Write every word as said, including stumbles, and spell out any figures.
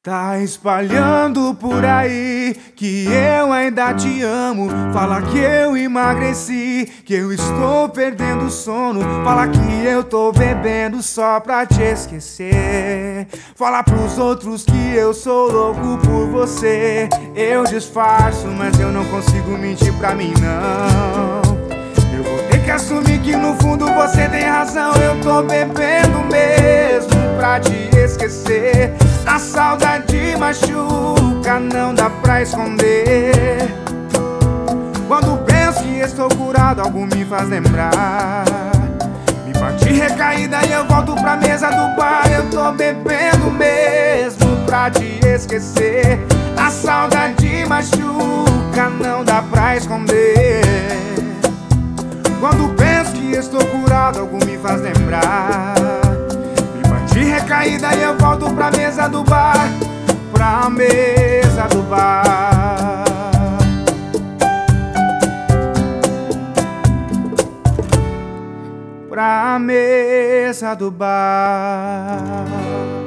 Tá espalhando por aí que eu ainda te amo. Fala que eu emagreci, que eu estou perdendo o sono. Fala que eu tô bebendo só pra te esquecer. Fala pros outros que eu sou louco por você. Eu disfarço, mas eu não consigo mentir pra mim não. Eu vou ter que assumir que no fundo você tem razão. Eu tô bebendo mesmo pra te esquecer. A saudade machuca, não dá pra esconder. Quando penso que estou curado, algo me faz lembrar. Me bati recaída e eu volto pra mesa do bar. Eu tô bebendo mesmo pra te esquecer. A saudade machuca, não dá pra esconder. Quando penso que estou curado, algo me faz lembrar. Me bati recaída e eu volto pra mesa do bar. Pra mesa do bar. Pra mesa do bar.